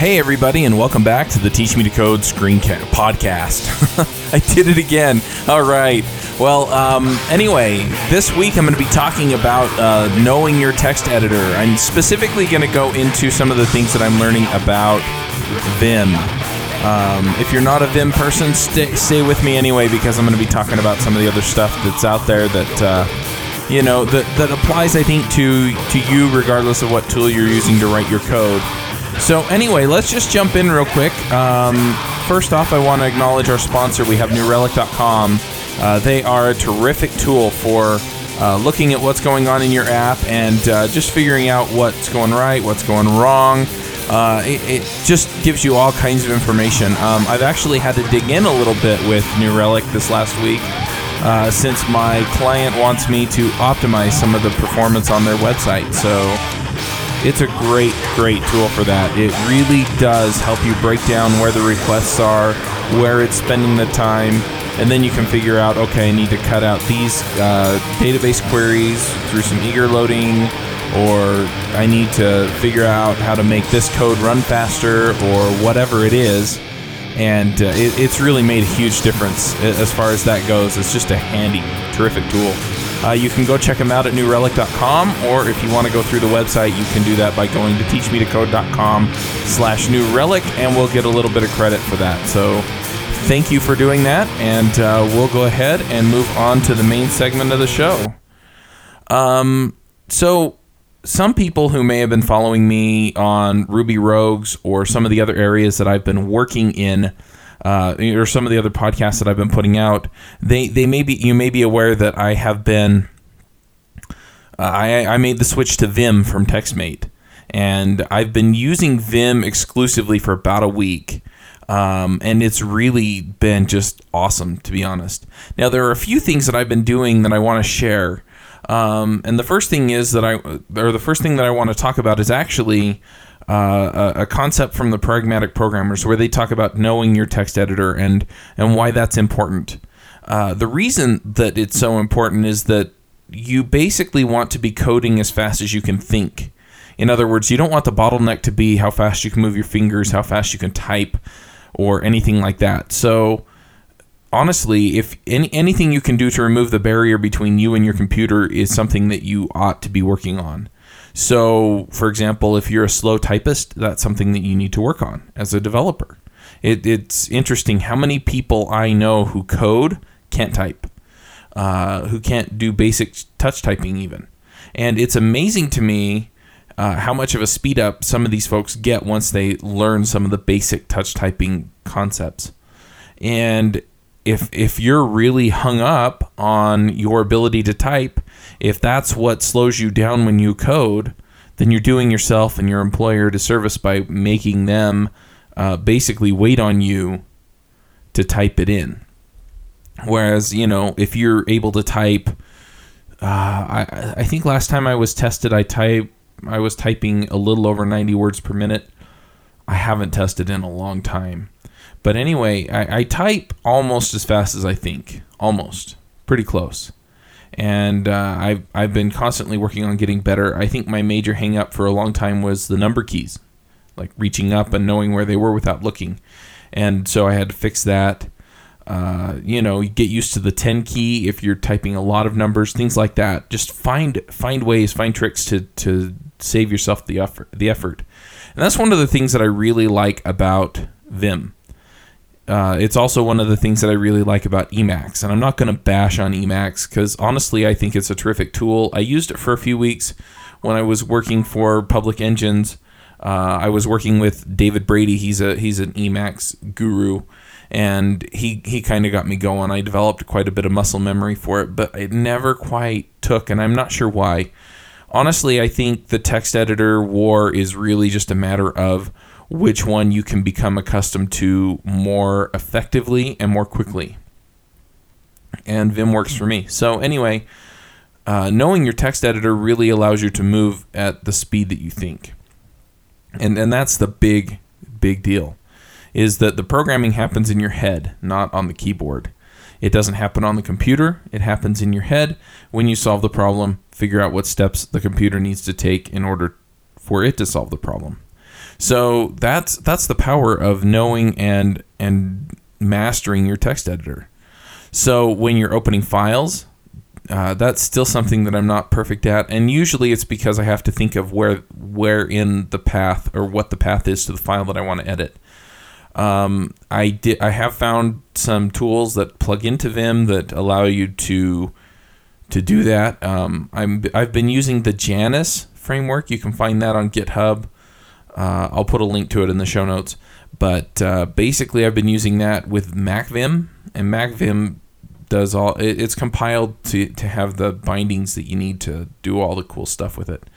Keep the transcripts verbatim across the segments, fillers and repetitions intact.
Hey everybody, and welcome back to the Teach Me to Code Screencast podcast. I did it again. All right. Well, um, anyway, this week I'm going to be talking about uh, knowing your text editor. I'm specifically going to go into some of the things that I'm learning about Vim. Um, if you're not a Vim person, stay, stay with me anyway, because I'm going to be talking about some of the other stuff that's out there that, uh, you know, that, that applies, I think, to, to you regardless of what tool you're using to write your code. So anyway, let's just jump in real quick. Um, first off, I want to acknowledge our sponsor. We have New Relic dot com. Uh, they are a terrific tool for uh, looking at what's going on in your app and uh, just figuring out what's going right, what's going wrong. Uh, it, it just gives you all kinds of information. Um, I've actually had to dig in a little bit with New Relic this last week uh, since my client wants me to optimize some of the performance on their website. So it's a great, great tool for that. It really does help you break down where the requests are, where it's spending the time, and then you can figure out, okay, I need to cut out these uh, database queries through some eager loading, or I need to figure out how to make this code run faster, or whatever it is. And uh, it, it's really made a huge difference as far as that goes. It's just a handy, terrific tool. Uh, you can go check them out at New Relic dot com, or if you want to go through the website, you can do that by going to teach me to code dot com slash new relic, and we'll get a little bit of credit for that. So thank you for doing that, and uh, we'll go ahead and move on to the main segment of the show. Um, so some people who may have been following me on Ruby Rogues or some of the other areas that I've been working in, Uh, or some of the other podcasts that I've been putting out, they they may be you may be aware that I have been uh, I I made the switch to Vim from TextMate, and I've been using Vim exclusively for about a week, um, and it's really been just awesome, to be honest. Now there are a few things that I've been doing that I want to share, um, and the first thing is that I or the first thing that I want to talk about is actually Uh, a, a concept from the Pragmatic Programmers, where they talk about knowing your text editor and and why that's important. Uh, the reason that it's so important is that you basically want to be coding as fast as you can think. In other words, you don't want the bottleneck to be how fast you can move your fingers, how fast you can type, or anything like that. So honestly, if any, anything you can do to remove the barrier between you and your computer is something that you ought to be working on. So, for example, if you're a slow typist, that's something that you need to work on as a developer. It, it's interesting how many people I know who code can't type, uh, who can't do basic touch typing even. And it's amazing to me uh, how much of a speed up some of these folks get once they learn some of the basic touch typing concepts. And if if you're really hung up on your ability to type, if that's what slows you down when you code, then you're doing yourself and your employer a disservice by making them uh, basically wait on you to type it in. Whereas, you know, if you're able to type, uh, I I think last time I was tested, I type I was typing a little over ninety words per minute. I haven't tested in a long time. But anyway, I, I type almost as fast as I think. Almost. Pretty close. And uh, I've, I've been constantly working on getting better. I think my major hang-up for a long time was the number keys. Like reaching up and knowing where they were without looking. And so I had to fix that. Uh, you know, you get used to the ten key if you're typing a lot of numbers, things like that. Just find find ways, find tricks to, to save yourself the effort, the effort. And that's one of the things that I really like about Vim. Uh, it's also one of the things that I really like about Emacs, and I'm not going to bash on Emacs because honestly I think it's a terrific tool. I used it for a few weeks when I was working for Public Engines. Uh, I was working with David Brady. He's a he's an Emacs guru, and he he kind of got me going. I developed quite a bit of muscle memory for it, but it never quite took, and I'm not sure why. Honestly, I think the text editor war is really just a matter of which one you can become accustomed to more effectively and more quickly. And Vim works for me. So anyway, uh, knowing your text editor really allows you to move at the speed that you think. And and that's the big, big deal, is that the programming happens in your head, not on the keyboard. It doesn't happen on the computer. It happens in your head. When you solve the problem, figure out what steps the computer needs to take in order for it to solve the problem. So that's that's the power of knowing and and mastering your text editor. So when you're opening files, uh, that's still something that I'm not perfect at, and usually it's because I have to think of where where in the path or what the path is to the file that I want to edit. Um, I did. I have found some tools that plug into Vim that allow you to to do that. Um, I'm I've been using the Janus framework. You can find that on GitHub. Uh, I'll put a link to it in the show notes. But uh, basically, I've been using that with MacVim, and MacVim does all. It, it's compiled to to have the bindings that you need to do all the cool stuff with it.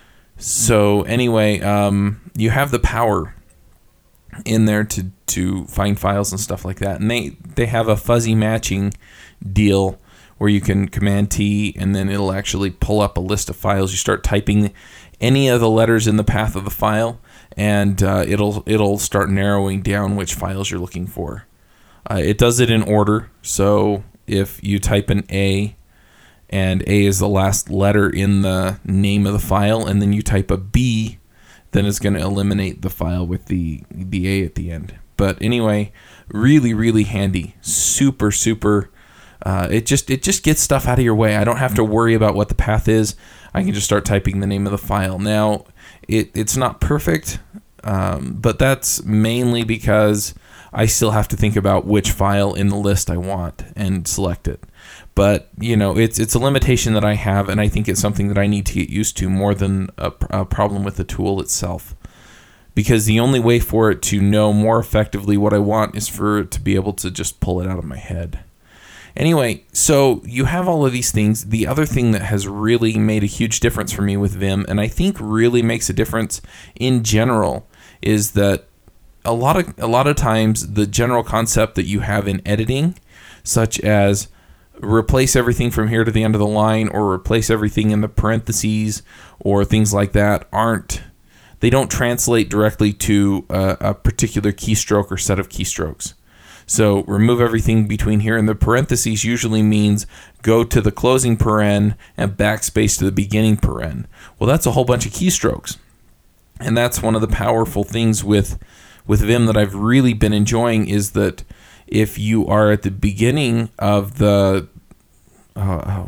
So anyway, um, you have the power in there to to find files and stuff like that, and they they have a fuzzy matching deal where you can Command T and then it'll actually pull up a list of files. You start typing any of the letters in the path of the file, and uh, it'll it'll start narrowing down which files you're looking for. Uh, it does it in order, so if you type an A and A is the last letter in the name of the file, and then you type a B, then it's going to eliminate the file with the the A at the end. But anyway, really, really handy. Super, super. Uh, it just it just gets stuff out of your way. I don't have to worry about what the path is. I can just start typing the name of the file. Now, it it's not perfect, um, but that's mainly because I still have to think about which file in the list I want and select it. But, you know, it's it's a limitation that I have, and I think it's something that I need to get used to more than a, a problem with the tool itself. Because the only way for it to know more effectively what I want is for it to be able to just pull it out of my head. Anyway, so you have all of these things. The other thing that has really made a huge difference for me with Vim, and I think really makes a difference in general, is that a lot of a lot of times the general concept that you have in editing, such as replace everything from here to the end of the line or replace everything in the parentheses or things like that, aren't they don't translate directly to a, a particular keystroke or set of keystrokes. So remove everything between here and the parentheses usually means go to the closing paren and backspace to the beginning paren. Well, that's a whole bunch of keystrokes. And that's one of the powerful things with with Vim that I've really been enjoying, is that if you are at the beginning of the uh,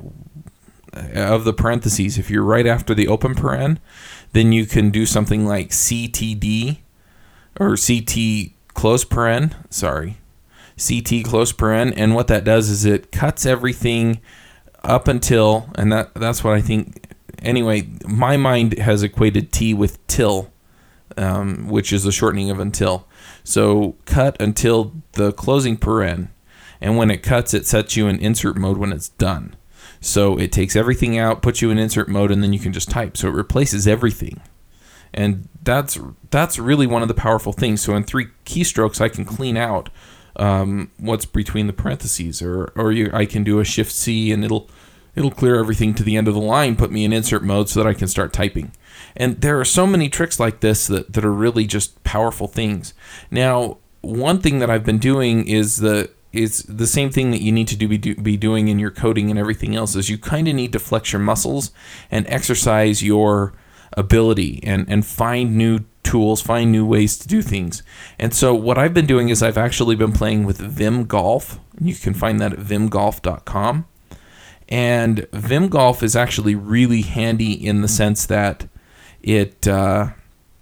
of the parentheses, if you're right after the open paren, then you can do something like C T D or C T close paren, sorry, C T close paren, and what that does is it cuts everything up until, and that that's what I think, anyway, my mind has equated T with till, um, which is the shortening of until. So cut until the closing paren, and when it cuts, it sets you in insert mode when it's done. So it takes everything out, puts you in insert mode, and then you can just type. So it replaces everything. And that's that's really one of the powerful things. So in three keystrokes, I can clean out um, what's between the parentheses, or or you, I can do a Shift C, and it'll it'll clear everything to the end of the line, put me in insert mode so that I can start typing. And there are so many tricks like this that, that are really just powerful things. Now, one thing that I've been doing is the is the same thing that you need to do be, do, be doing in your coding and everything else, is you kind of need to flex your muscles and exercise your ability and, and find new tools, find new ways to do things. And so what I've been doing is I've actually been playing with Vim Golf. You can find that at vim golf dot com. And Vim Golf is actually really handy in the sense that it uh,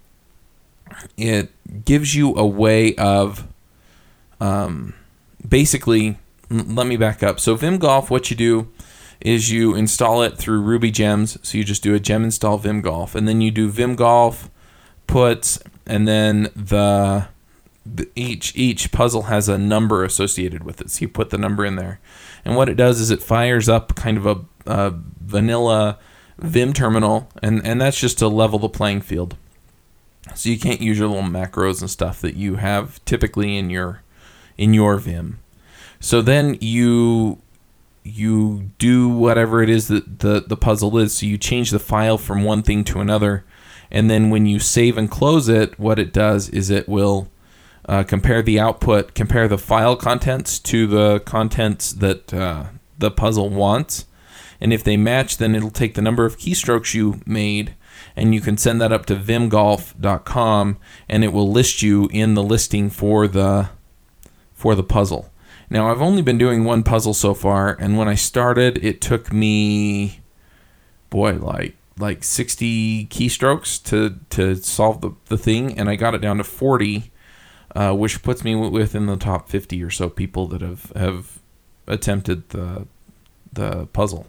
it gives you a way of um, basically, let me back up. So Vim Golf, what you do is you install it through Ruby gems. So you just do a gem install Vim Golf, and then you do Vim Golf puts, and then the, the each each puzzle has a number associated with it. So you put the number in there, and what it does is it fires up kind of a, a vanilla Vim terminal, and, and that's just to level the playing field. So you can't use your little macros and stuff that you have typically in your in your Vim. So then you you do whatever it is that the, the puzzle is. So you change the file from one thing to another, and then when you save and close it, what it does is it will uh, compare the output, compare the file contents to the contents that uh, the puzzle wants. And if they match, then it'll take the number of keystrokes you made and you can send that up to vim golf dot com, and it will list you in the listing for the for the puzzle. Now, I've only been doing one puzzle so far, and when I started, it took me, boy, like like sixty keystrokes to, to solve the, the thing, and I got it down to forty, uh, which puts me within the top fifty or so people that have, have attempted the the puzzle.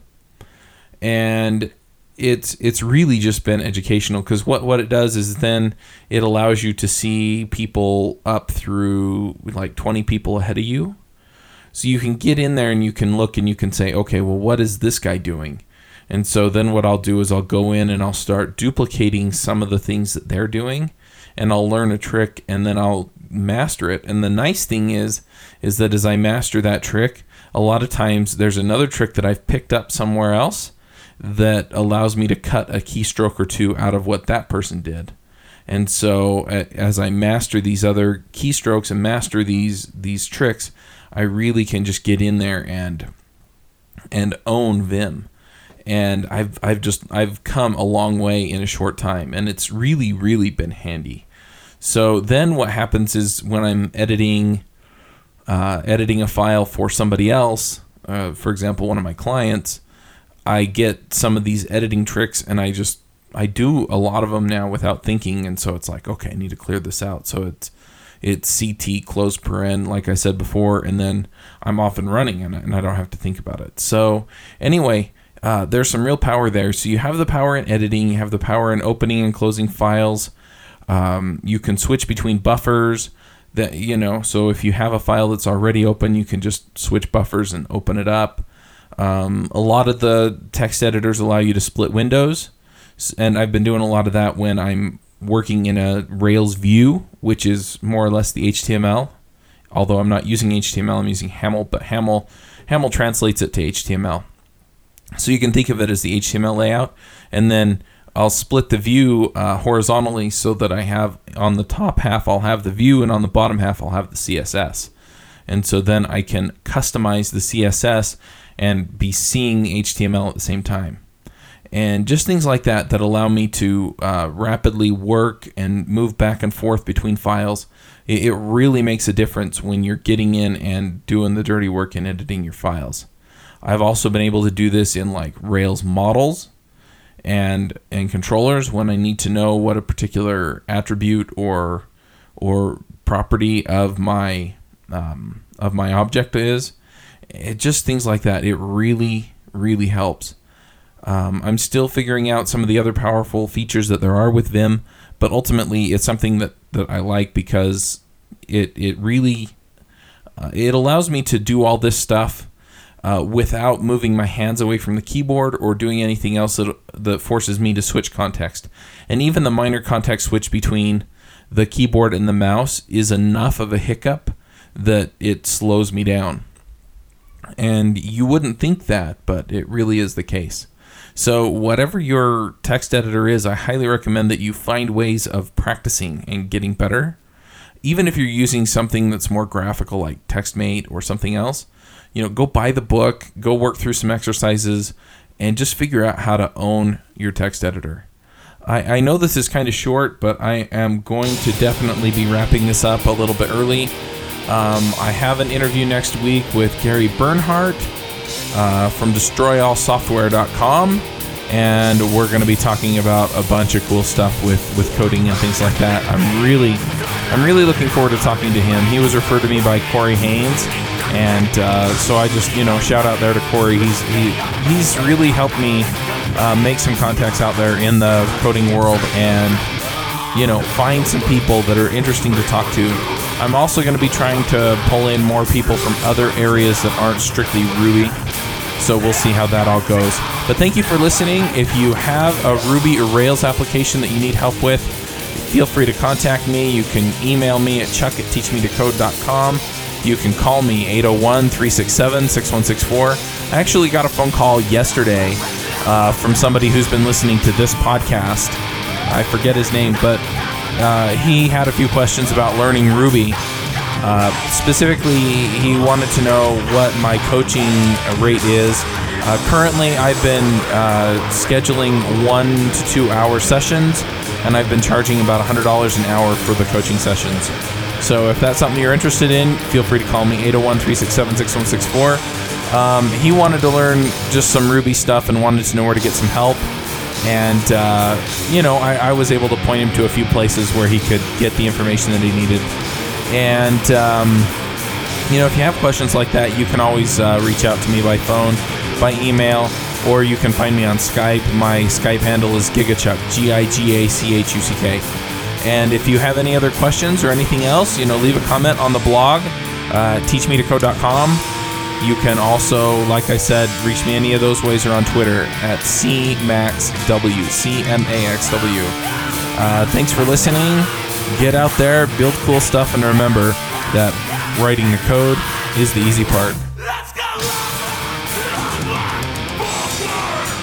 And it's it's really just been educational, because what, what it does is then it allows you to see people up through like twenty people ahead of you. So you can get in there and you can look and you can say, okay, well, what is this guy doing? And so then what I'll do is I'll go in and I'll start duplicating some of the things that they're doing, and I'll learn a trick, and then I'll master it. And the nice thing is, is that as I master that trick, a lot of times there's another trick that I've picked up somewhere else that allows me to cut a keystroke or two out of what that person did. And so as I master these other keystrokes and master these these tricks, I really can just get in there and and own Vim. And I've I've just I've come a long way in a short time, and it's really really been handy. So then what happens is when I'm editing uh, editing a file for somebody else, uh, for example, one of my clients, I get some of these editing tricks, and I just I do a lot of them now without thinking, and so it's like, okay, I need to clear this out. So it's it's C T close paren, like I said before, and then I'm off and running, and I, and I don't have to think about it. So anyway, uh, there's some real power there. So you have the power in editing, you have the power in opening and closing files. Um, you can switch between buffers. That you know, so if you have a file that's already open, you can just switch buffers and open it up. Um, a lot of the text editors allow you to split windows, and I've been doing a lot of that when I'm working in a Rails view, which is more or less the H T M L. Although I'm not using H T M L, I'm using Haml, but Haml Haml translates it to H T M L. So you can think of it as the H T M L layout, and then I'll split the view uh, horizontally so that I have on the top half I'll have the view, and on the bottom half I'll have the C S S. And so then I can customize the C S S and be seeing the H T M L at the same time. And just things like that that allow me to uh, rapidly work and move back and forth between files. It, it really makes a difference when you're getting in and doing the dirty work and editing your files. I've also been able to do this in like Rails models and and controllers when I need to know what a particular attribute or or property of my um, of my object is. It just things like that. It really really helps. Um, I'm still figuring out some of the other powerful features that there are with Vim, but ultimately it's something that, that I like because it it really uh, it allows me to do all this stuff uh, without moving my hands away from the keyboard or doing anything else that that forces me to switch context. And even the minor context switch between the keyboard and the mouse is enough of a hiccup that it slows me down. And you wouldn't think that, but it really is the case. So whatever your text editor is, I highly recommend that you find ways of practicing and getting better. Even if you're using something that's more graphical like TextMate or something else, you know, go buy the book, go work through some exercises, and just figure out how to own your text editor. I, I know this is kind of short, but I am going to definitely be wrapping this up a little bit early. Um, I have an interview next week with Gary Bernhardt uh, from destroy all software dot com, and we're going to be talking about a bunch of cool stuff with, with coding and things like that. I'm really I'm really looking forward to talking to him. He was referred to me by Corey Haynes, and uh, so I just, you know, shout out there to Corey. He's he, he's really helped me uh, make some contacts out there in the coding world and, you know, find some people that are interesting to talk to. I'm also going to be trying to pull in more people from other areas that aren't strictly Ruby. So we'll see how that all goes. But thank you for listening. If you have a Ruby or Rails application that you need help with, feel free to contact me. You can email me at chuck at teach me to code dot com. You can call me eight oh one, three six seven, six one six four. I actually got a phone call yesterday uh, from somebody who's been listening to this podcast. I forget his name, but Uh, he had a few questions about learning Ruby. Uh, specifically, he wanted to know what my coaching rate is Uh, currently, I've been uh, scheduling one to two hour sessions, and I've been charging about one hundred dollars an hour for the coaching sessions. So if that's something you're interested in, feel free to call me, eight oh one, three six seven, six one six four. Um, he wanted to learn just some Ruby stuff and wanted to know where to get some help. And, uh, you know, I, I was able to point him to a few places where he could get the information that he needed. And, um, you know, if you have questions like that, you can always uh, reach out to me by phone, by email, or you can find me on Skype. My Skype handle is Gigachuck, G I G A C H U C K. And if you have any other questions or anything else, you know, leave a comment on the blog, uh, teach me to code dot com. You can also, like I said, reach me any of those ways or on Twitter at C Max W, C M A X W. Uh, thanks for listening. Get out there, build cool stuff, and remember that writing the code is the easy part.